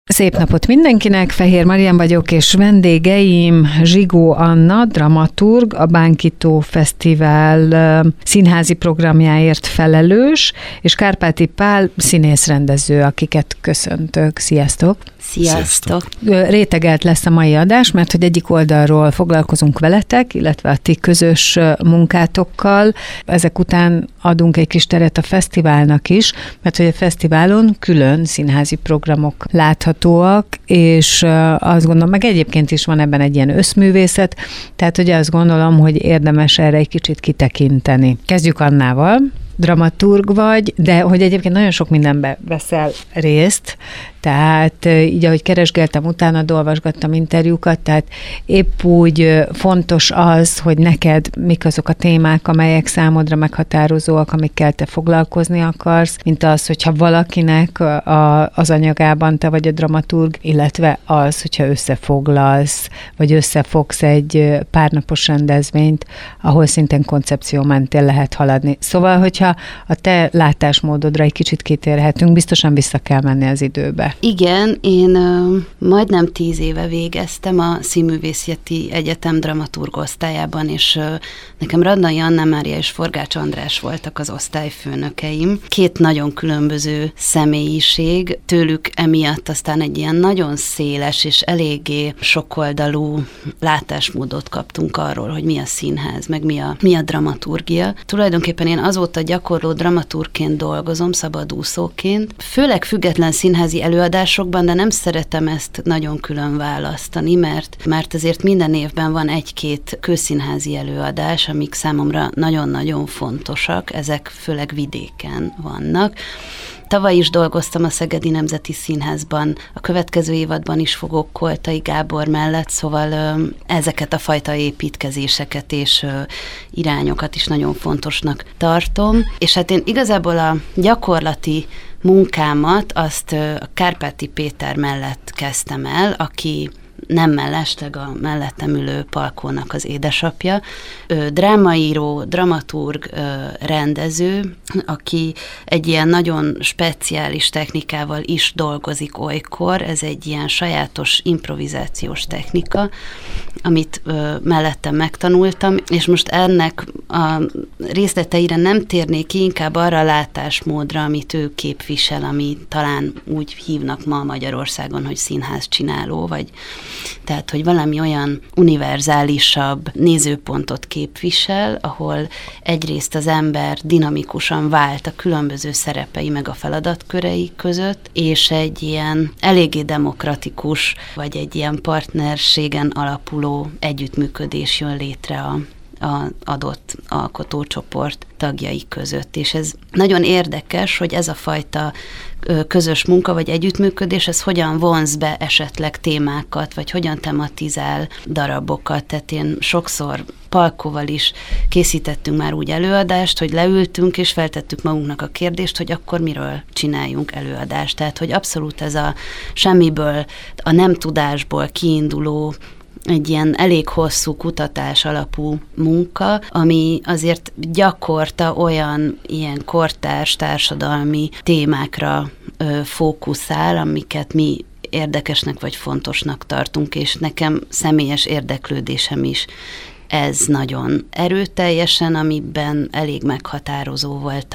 Szép napot mindenkinek, Fehér Marian vagyok, és vendégeim Zsigó Anna, dramaturg, a Bánkító Fesztivál színházi programjáért felelős, és Kárpáti Pál színészrendező, akiket köszöntök. Sziasztok! Sziasztok! Rétegelt lesz a mai adás, mert hogy egyik oldalról foglalkozunk veletek, illetve a ti közös munkátokkal. Ezek után adunk egy kis teret a fesztiválnak is, mert hogy a fesztiválon külön színházi programok láthatóak, és azt gondolom, meg egyébként is van ebben egy ilyen összművészet, tehát hogy azt gondolom, hogy érdemes erre egy kicsit kitekinteni. Kezdjük Annával. Dramaturg vagy, de hogy egyébként nagyon sok mindenbe veszel részt, tehát így, ahogy keresgéltem utána, olvasgattam interjúkat, tehát épp úgy fontos az, hogy neked mik azok a témák, amelyek számodra meghatározóak, amikkel te foglalkozni akarsz, mint az, hogyha valakinek az anyagában te vagy a dramaturg, illetve az, hogyha összefoglalsz, vagy összefogsz egy párnapos rendezvényt, ahol szintén koncepció mentén lehet haladni. Szóval, hogyha a te látásmódodra egy kicsit kitérhetünk, biztosan vissza kell menni az időbe. Igen, én majdnem 10 éve végeztem a Színművészeti Egyetem dramaturg osztályában, és nekem Radnai Anna Mária és Forgács András voltak az osztályfőnökeim. Két nagyon különböző személyiség, tőlük emiatt aztán egy ilyen nagyon széles és eléggé sokoldalú látásmódot kaptunk arról, hogy mi a színház, meg mi a dramaturgia. Tulajdonképpen én azóta gyakorló dramaturgként dolgozom, szabadúszóként, főleg független színházi előadásokban, de nem szeretem ezt nagyon külön választani, mert azért minden évben van egy-két közszínházi előadás, amik számomra nagyon-nagyon fontosak, ezek főleg vidéken vannak. Tavaly is dolgoztam a Szegedi Nemzeti Színházban, a következő évadban is fogok Koltai Gábor mellett, szóval ezeket a fajta építkezéseket és irányokat is nagyon fontosnak tartom. És hát én igazából a gyakorlati munkámat azt a Kárpáti Péter mellett kezdtem el, aki nem mellesleg a mellettem ülő Palkónak az édesapja. Drámaíró, dramaturg, rendező, aki egy ilyen nagyon speciális technikával is dolgozik olykor. Ez egy ilyen sajátos improvizációs technika, amit mellettem megtanultam, és most ennek a részleteire nem térnék ki, inkább arra a látásmódra, amit ő képvisel, ami talán úgy hívnak ma Magyarországon, hogy színházcsináló, vagy tehát, hogy valami olyan univerzálisabb nézőpontot képvisel, ahol egyrészt az ember dinamikusan vált a különböző szerepei meg a feladatkörei között, és egy ilyen eléggé demokratikus, vagy egy ilyen partnerségen alapuló együttműködés jön létre a adott alkotócsoport tagjai között. És ez nagyon érdekes, hogy ez a fajta közös munka vagy együttműködés, ez hogyan vonz be esetleg témákat, vagy hogyan tematizál darabokat. Tehát én sokszor Palkóval is készítettünk már úgy előadást, hogy leültünk és feltettük magunknak a kérdést, hogy akkor miről csináljunk előadást. Tehát, hogy abszolút ez a semmiből, a nem tudásból kiinduló egy ilyen elég hosszú kutatás alapú munka, ami azért gyakorta olyan ilyen kortárs társadalmi témákra fókuszál, amiket mi érdekesnek vagy fontosnak tartunk, és nekem személyes érdeklődésem is ez nagyon erőteljesen, amiben elég meghatározó volt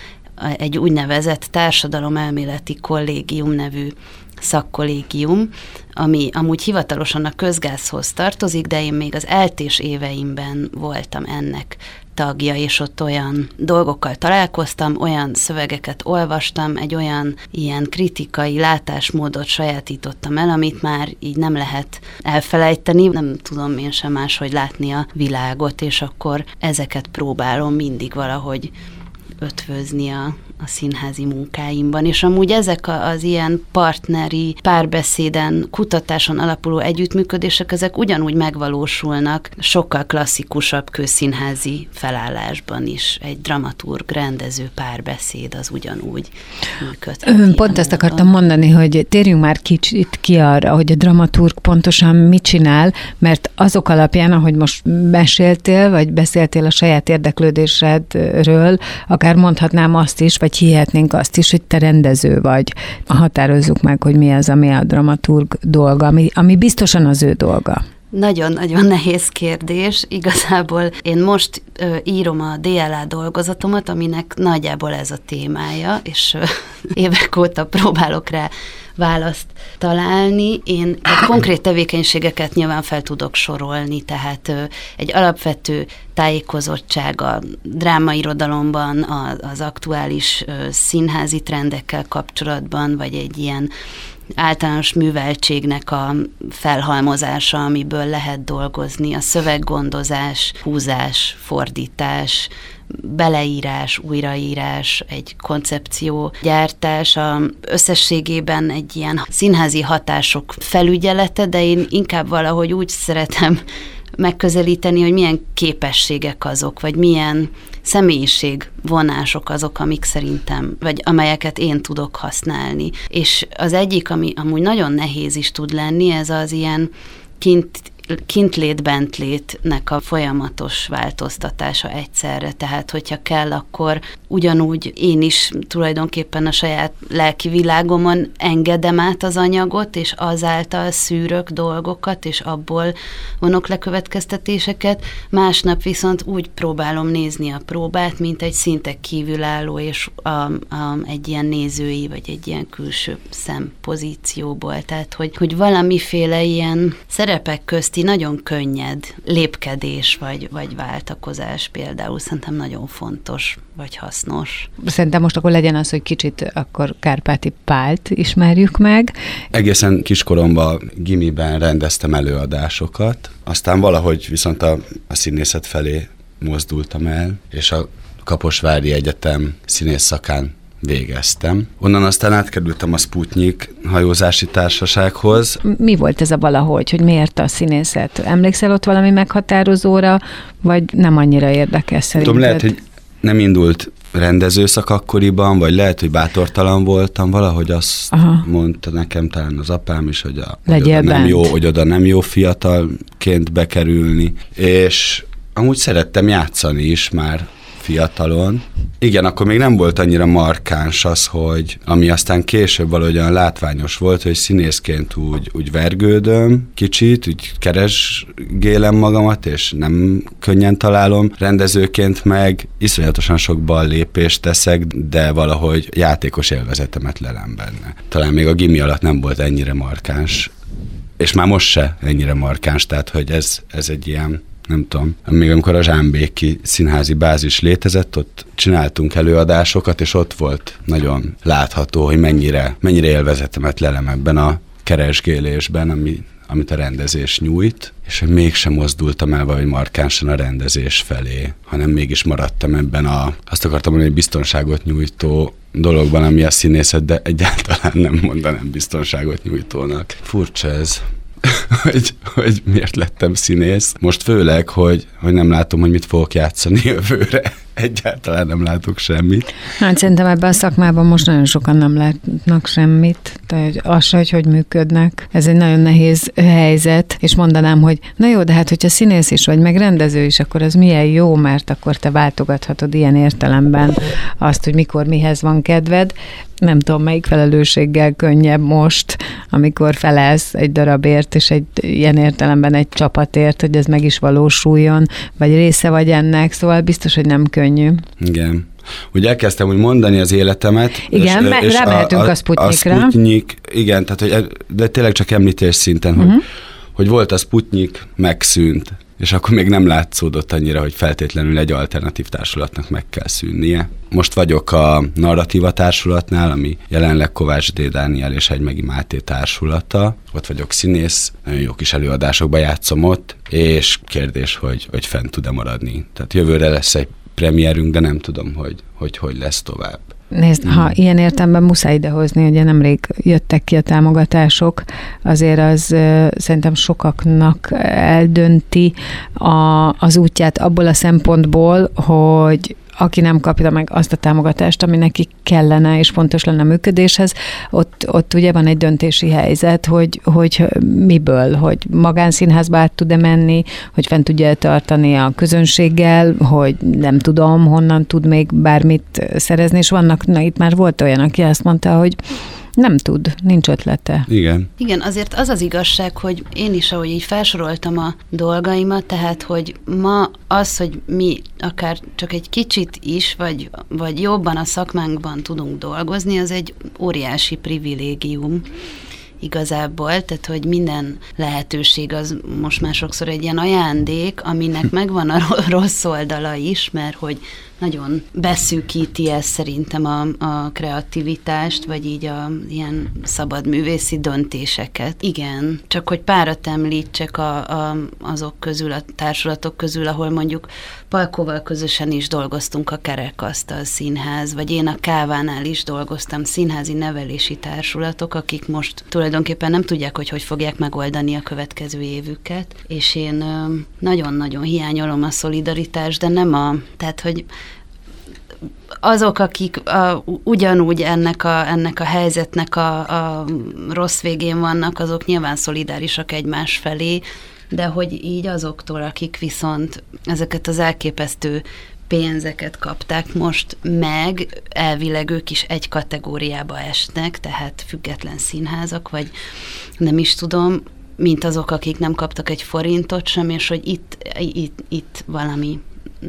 egy úgynevezett társadalomelméleti kollégium nevű szakkollégium, ami amúgy hivatalosan a közgázhoz tartozik, de én még az eltés éveimben voltam ennek tagja, és ott olyan dolgokkal találkoztam, olyan szövegeket olvastam, egy olyan ilyen kritikai látásmódot sajátítottam el, amit már így nem lehet elfelejteni, nem tudom én sem máshogy látni a világot, és akkor ezeket próbálom mindig valahogy ötvözni a színházi munkáimban, és amúgy ezek az ilyen partneri, párbeszéden, kutatáson alapuló együttműködések, ezek ugyanúgy megvalósulnak sokkal klasszikusabb közszínházi felállásban is. Egy dramaturg, rendező párbeszéd az ugyanúgy működhet. Pont ezt akartam mondani, hogy térjünk már kicsit ki arra, hogy a dramaturg pontosan mit csinál, mert azok alapján, ahogy most meséltél, vagy beszéltél a saját érdeklődésedről, akár akár mondhatnám azt is, vagy hihetnénk azt is, hogy te rendező vagy. Határozzuk meg, hogy mi az, ami a dramaturg dolga, ami biztosan az ő dolga. Nagyon-nagyon nehéz kérdés. Igazából én most írom a DLA dolgozatomat, aminek nagyjából ez a témája, és évek óta próbálok rá választ találni. Én konkrét tevékenységeket nyilván fel tudok sorolni, tehát egy alapvető tájékozottság a drámairodalomban, az aktuális színházi trendekkel kapcsolatban, vagy egy ilyen általános műveltségnek a felhalmozása, amiből lehet dolgozni, a szöveggondozás, húzás, fordítás, beleírás, újraírás, egy koncepciógyártás, összességében egy ilyen színházi hatások felügyelete, de én inkább valahogy úgy szeretem megközelíteni, hogy milyen képességek azok, vagy milyen személyiségvonások azok, amik szerintem, vagy amelyeket én tudok használni. És az egyik, ami amúgy nagyon nehéz is tud lenni, ez az ilyen kintlét-bentlétnek a folyamatos változtatása egyszerre. Tehát, hogyha kell, akkor ugyanúgy én is tulajdonképpen a saját lelki világomon engedem át az anyagot, és azáltal szűrök dolgokat, és abból vonok le következtetéseket. Másnap viszont úgy próbálom nézni a próbát, mint egy szinte kívülálló, és egy ilyen nézői, vagy egy ilyen külső szempozícióból. Tehát, hogy valamiféle ilyen szerepek közti nagyon könnyed lépkedés, vagy váltakozás például szerintem nagyon fontos, vagy hasznos. Szerintem most akkor legyen az, hogy kicsit akkor Kárpáti Pált ismerjük meg. Egészen kiskoromban gimiben rendeztem előadásokat, aztán valahogy viszont a színészet felé mozdultam el, és a Kaposvári Egyetem színész szakán végeztem. Onnan aztán átkerültem a Sputnik hajózási társasághoz. Mi volt ez a valahogy, hogy miért a színészet? Emlékszel ott valami meghatározóra, vagy nem annyira érdekes szerinted? Tudom, lehet, hogy nem indult rendezőszak akkoriban, vagy lehet, hogy bátortalan voltam, valahogy azt mondta nekem talán az apám is, hogy oda nem jó fiatalként bekerülni, és amúgy szerettem játszani is már fiatalon. Igen, akkor még nem volt annyira markáns az, hogy ami aztán később valahogyan látványos volt, hogy színészként úgy vergődöm kicsit, úgy keresgélem magamat, és nem könnyen találom. Rendezőként meg iszonyatosan sok ballépést teszek, de valahogy játékos élvezetemet lelem benne. Talán még a gimi alatt nem volt ennyire markáns, és már most se ennyire markáns, tehát hogy ez egy ilyen, nem tudom, még amikor a Zsámbéki színházi bázis létezett, ott csináltunk előadásokat, és ott volt nagyon látható, hogy mennyire élvezetemet lelem ebben a keresgélésben, amit a rendezés nyújt, és hogy mégsem mozdultam el valahogy markánsan a rendezés felé, hanem mégis maradtam ebben azt akartam mondani, hogy biztonságot nyújtó dologban, ami a színészet, de egyáltalán nem mondanám biztonságot nyújtónak. Furcsa ez. hogy miért lettem színész. Most főleg, hogy nem látom, hogy mit fogok játszani jövőre. Egyáltalán nem látok semmit. Hát szerintem ebben a szakmában most nagyon sokan nem látnak semmit. Tehát az se, hogy működnek. Ez egy nagyon nehéz helyzet, és mondanám, hogy na jó, de hát hogyha színész is vagy, meg rendező is, akkor az milyen jó, mert akkor te váltogathatod ilyen értelemben azt, hogy mikor mihez van kedved. Nem tudom, melyik felelősséggel könnyebb most, amikor felelsz egy darabért, és egy ilyen értelemben egy csapatért, hogy ez meg is valósuljon, vagy része vagy ennek, szóval biztos, hogy nem könnyű. Igen. Ugye elkezdtem úgy mondani az életemet. Igen, és rámehetünk a Sputnikra. A Sputnik, igen, tehát, de tényleg csak említés szinten, hogy volt a Sputnik, megszűnt, és akkor még nem látszódott annyira, hogy feltétlenül egy alternatív társulatnak meg kell szűnnie. Most vagyok a Narratíva társulatnál, ami jelenleg Kovács D. Dániel és Hegymegi Máté társulata. Ott vagyok színész, nagyon jó kis előadásokba játszom ott, és kérdés, hogy fent tud-e maradni. Tehát jövőre lesz egy premierünk, de nem tudom, hogy lesz tovább. Nézd, ha ilyen értelemben muszáj idehozni, ugye nemrég jöttek ki a támogatások, azért az szerintem sokaknak eldönti az útját abból a szempontból, hogy aki nem kapja meg azt a támogatást, ami neki kellene, és fontos lenne a működéshez, ott ugye van egy döntési helyzet, hogy miből, hogy magánszínházba át tud-e menni, hogy fent tudja tartani a közönséggel, hogy nem tudom, honnan tud még bármit szerezni, és vannak, itt már volt olyan, aki azt mondta, hogy nem tud, nincs ötlete. Igen. Igen, azért az az igazság, hogy én is, ahogy így felsoroltam a dolgaimat, tehát, hogy ma az, hogy mi akár csak egy kicsit is, vagy jobban a szakmánkban tudunk dolgozni, az egy óriási privilégium igazából, tehát, hogy minden lehetőség az most már sokszor egy ilyen ajándék, aminek megvan a rossz oldala is, mert hogy nagyon beszűkíti ez szerintem a kreativitást, vagy így a ilyen szabad művészi döntéseket. Igen, csak hogy párat említsek azok közül, a társulatok közül, ahol mondjuk Palkóval közösen is dolgoztunk a Kerekasztal Színház, vagy én a Kávánál is dolgoztam, színházi nevelési társulatok, akik most tulajdonképpen nem tudják, hogy fogják megoldani a következő évüket, és én nagyon-nagyon hiányolom a szolidaritást, de nem tehát, hogy azok, akik ugyanúgy ennek a helyzetnek a rossz végén vannak, azok nyilván szolidárisak egymás felé, de hogy így azoktól, akik viszont ezeket az elképesztő pénzeket kapták most meg, elvileg ők is egy kategóriába esnek, tehát független színházak, vagy nem is tudom, mint azok, akik nem kaptak egy forintot sem, és hogy itt valami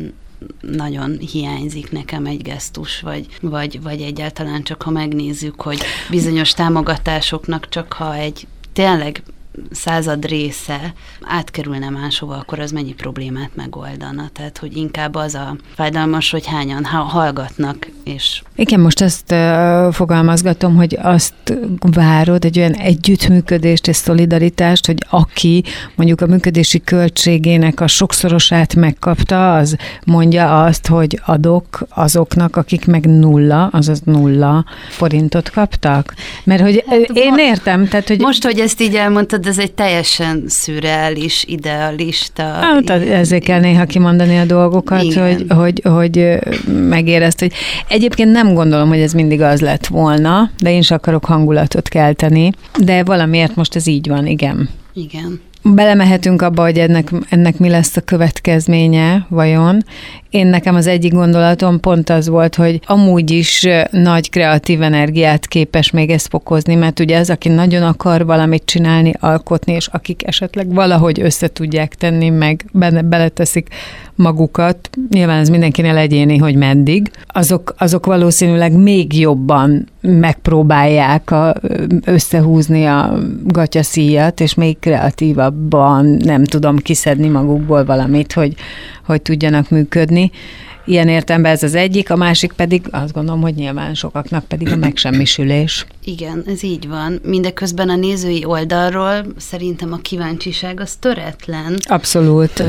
nagyon hiányzik nekem egy gesztus, vagy egyáltalán csak ha megnézzük, hogy bizonyos támogatásoknak csak ha egy tényleg 100 része átkerülne máshova, akkor az mennyi problémát megoldana. Tehát, hogy inkább az a fájdalmas, hogy hányan hallgatnak, és... Igen, most ezt fogalmazgatom, hogy azt várod, egy olyan együttműködést és szolidaritást, hogy aki mondjuk a működési költségének a sokszorosát megkapta, az mondja azt, hogy adok azoknak, akik meg azaz 0 forintot kaptak. Mert hogy én értem, tehát, hogy... Most, hogy ezt így elmondtad, ez egy teljesen szürreális, idealista... Hát ezért kell néha kimondani a dolgokat, hogy megérezt, hogy egyébként nem gondolom, hogy ez mindig az lett volna, de én is akarok hangulatot kelteni, de valamiért most ez így van, igen. Igen. Belemehetünk abba, hogy ennek mi lesz a következménye, vajon. Nekem az egyik gondolatom pont az volt, hogy amúgy is nagy kreatív energiát képes még ezt fokozni, mert ugye az, aki nagyon akar valamit csinálni, alkotni, és akik esetleg valahogy össze tudják tenni, meg beleteszik magukat, nyilván ez mindenkinél egyéni, hogy meddig, azok valószínűleg még jobban megpróbálják összehúzni a gatyaszíjat, és még kreatívabban nem tudom kiszedni magukból valamit, hogy tudjanak működni. Ilyen értelemben ez az egyik, a másik pedig azt gondolom, hogy nyilván sokaknak pedig a megsemmisülés. Igen, ez így van. Mindeközben a nézői oldalról szerintem a kíváncsiság az töretlen. Abszolút,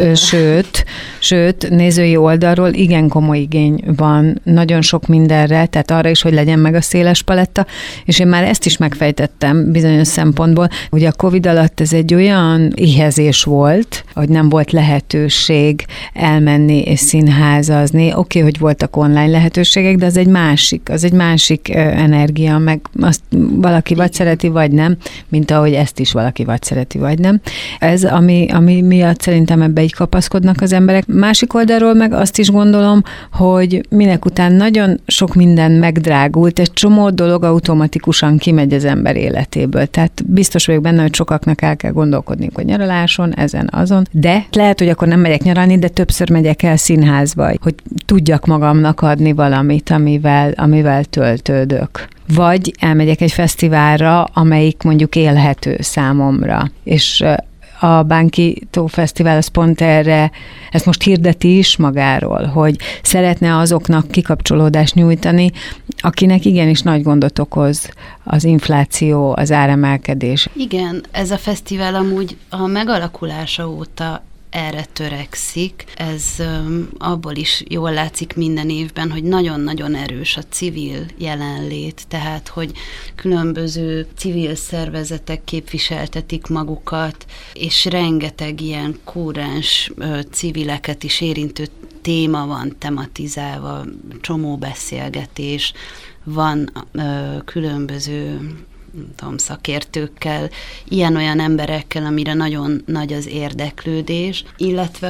sőt, nézői oldalról igen komoly igény van nagyon sok mindenre, tehát arra is, hogy legyen meg a széles paletta, és én már ezt is megfejtettem bizonyos szempontból, hogy a Covid alatt ez egy olyan éhezés volt, hogy nem volt lehetőség elmenni és színházazni. Oké, hogy voltak online lehetőségek, de az egy másik energia, meg azt valaki vagy szereti, vagy nem, mint ahogy ezt is valaki vagy szereti, vagy nem. Ez, ami miatt szerintem ebbe így kapaszkodnak az emberek. Másik oldalról meg azt is gondolom, hogy minek után nagyon sok minden megdrágult, egy csomó dolog automatikusan kimegy az ember életéből. Tehát biztos vagyok benne, hogy sokaknak el kell gondolkodni, hogy nyaraláson, ezen, azon, de lehet, hogy akkor nem megyek nyaralni, de többször megyek el színházba, hogy tudjak magamnak adni valamit, amivel töltődök. Vagy elmegyek egy fesztiválra, amelyik mondjuk élhető számomra. És a Bánki Tó Fesztivál az pont erre, ezt most hirdeti is magáról, hogy szeretne azoknak kikapcsolódást nyújtani, akinek igenis nagy gondot okoz az infláció, az áremelkedés. Igen, ez a fesztivál amúgy a megalakulása óta erre törekszik. Ez abból is jól látszik minden évben, hogy nagyon-nagyon erős a civil jelenlét, tehát, hogy különböző civil szervezetek képviseltetik magukat, és rengeteg ilyen kúrens civileket is érintő téma van tematizálva, csomó beszélgetés, van különböző szakértőkkel, ilyen-olyan emberekkel, amire nagyon nagy az érdeklődés, illetve,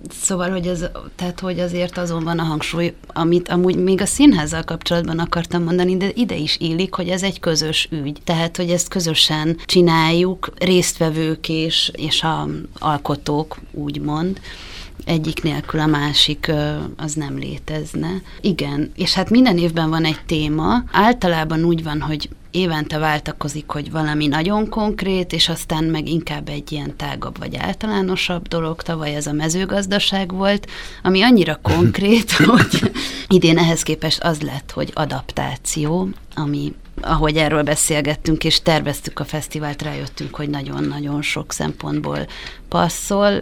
hogy azért azon van a hangsúly, amit amúgy még a színházzal kapcsolatban akartam mondani, de ide is illik, hogy ez egy közös ügy. Tehát, hogy ezt közösen csináljuk, résztvevők és a alkotók, úgymond, egyik nélkül a másik az nem létezne. Igen, és hát minden évben van egy téma, általában úgy van, hogy évente váltakozik, hogy valami nagyon konkrét, és aztán meg inkább egy ilyen tágabb vagy általánosabb dolog. Tavaly ez a mezőgazdaság volt, ami annyira konkrét, hogy idén ehhez képest az lett, hogy adaptáció, ami, ahogy erről beszélgettünk és terveztük a fesztivált, rájöttünk, hogy nagyon-nagyon sok szempontból passzol,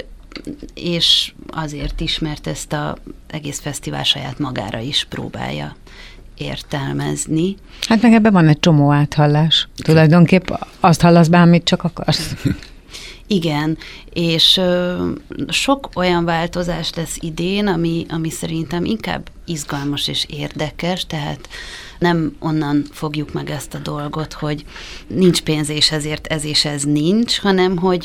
és azért is, mert ezt az egész fesztivál saját magára is próbálja értelmezni. Hát meg ebben van egy csomó áthallás. Tulajdonképp azt hallasz be, amit csak akarsz. Igen, és sok olyan változás lesz idén, ami szerintem inkább izgalmas és érdekes, tehát nem onnan fogjuk meg ezt a dolgot, hogy nincs pénz, és ezért ez és ez nincs, hanem hogy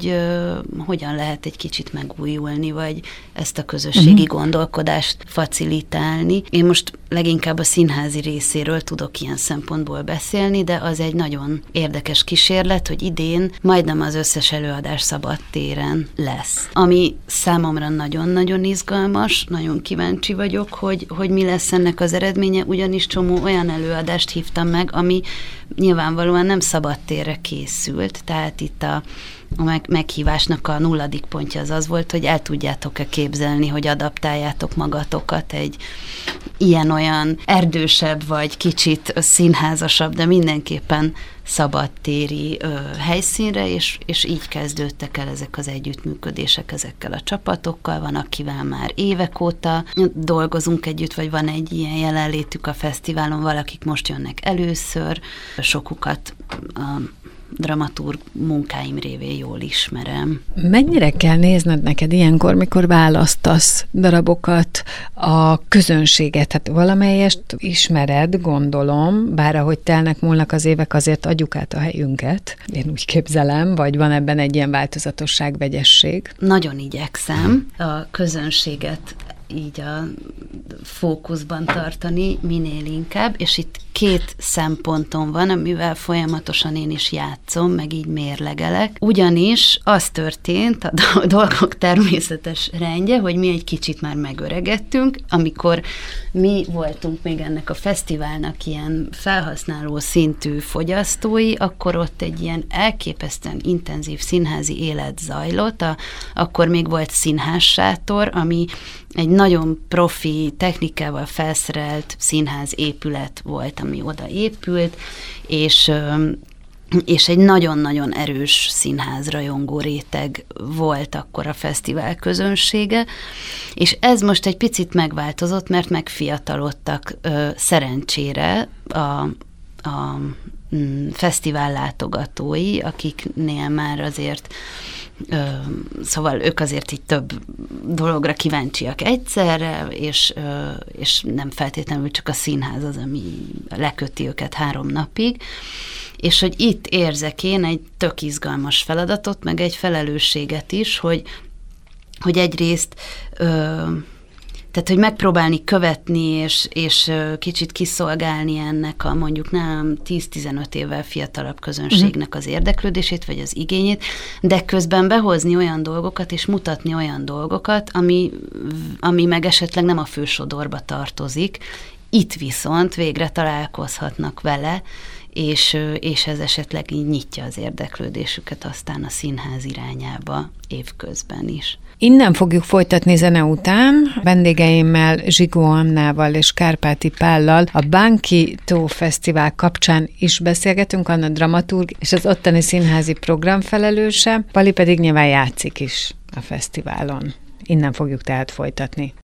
hogyan lehet egy kicsit megújulni, vagy ezt a közösségi gondolkodást facilitálni. Én most leginkább a színházi részéről tudok ilyen szempontból beszélni, de az egy nagyon érdekes kísérlet, hogy idén majdnem az összes előadás szabadtéren lesz. Ami számomra nagyon-nagyon izgalmas, nagyon kíváncsi vagyok, hogy mi lesz ennek az eredménye, ugyanis csomó olyan előadást hívtam meg, ami nyilvánvalóan nem szabadtérre készült, tehát itt a meghívásnak a 0. pontja az volt, hogy el tudjátok-e képzelni, hogy adaptáljátok magatokat egy ilyen-olyan erdősebb, vagy kicsit színházasabb, de mindenképpen szabadtéri helyszínre, és így kezdődtek el ezek az együttműködések ezekkel a csapatokkal. Van, akivel már évek óta dolgozunk együtt, vagy van egy ilyen jelenlétük a fesztiválon, valakik most jönnek először, sokukat a dramaturg munkáim révén jól ismerem. Mennyire kell nézned neked ilyenkor, mikor választasz darabokat, a közönséget? Hát valamelyest ismered, gondolom, bár ahogy telnek múlnak az évek, azért adjuk át a helyünket. Én úgy képzelem, vagy van ebben egy ilyen változatosság, vegyesség? Nagyon igyekszem a közönséget így a fókuszban tartani minél inkább, és itt 2 szemponton van, amivel folyamatosan én is játszom, meg így mérlegelek. Ugyanis az történt, a dolgok természetes rendje, hogy mi egy kicsit már megöregettünk, amikor mi voltunk még ennek a fesztiválnak ilyen felhasználó szintű fogyasztói, akkor ott egy ilyen elképesztően intenzív színházi élet zajlott, akkor még volt színházsátor, ami egy nagyon profi technikával felszerelt színház épület volt, ami oda épült, és egy nagyon-nagyon erős színházrajongó réteg volt akkor a fesztivál közönsége, és ez most egy picit megváltozott, mert megfiatalodtak szerencsére a fesztivál látogatói, akiknél már azért szóval ők azért így több dologra kíváncsiak egyszerre, és nem feltétlenül csak a színház az, ami leköti őket 3 napig, és hogy itt érzek én egy tök izgalmas feladatot, meg egy felelősséget is, hogy egyrészt tehát, hogy megpróbálni követni, és kicsit kiszolgálni ennek a mondjuk nálam 10-15 évvel fiatalabb közönségnek az érdeklődését, vagy az igényét, de közben behozni olyan dolgokat, és mutatni olyan dolgokat, ami meg esetleg nem a fősodorba tartozik. Itt viszont végre találkozhatnak vele, és ez esetleg így nyitja az érdeklődésüket aztán a színház irányába évközben is. Innen fogjuk folytatni zene után. Vendégeimmel, Zsigó Annával és Kárpáti Pállal a Bánki Tó Fesztivál kapcsán is beszélgetünk, Anna dramaturg és az ottani színházi programfelelőse, Pali pedig nyilván játszik is a fesztiválon. Innen fogjuk tehát folytatni.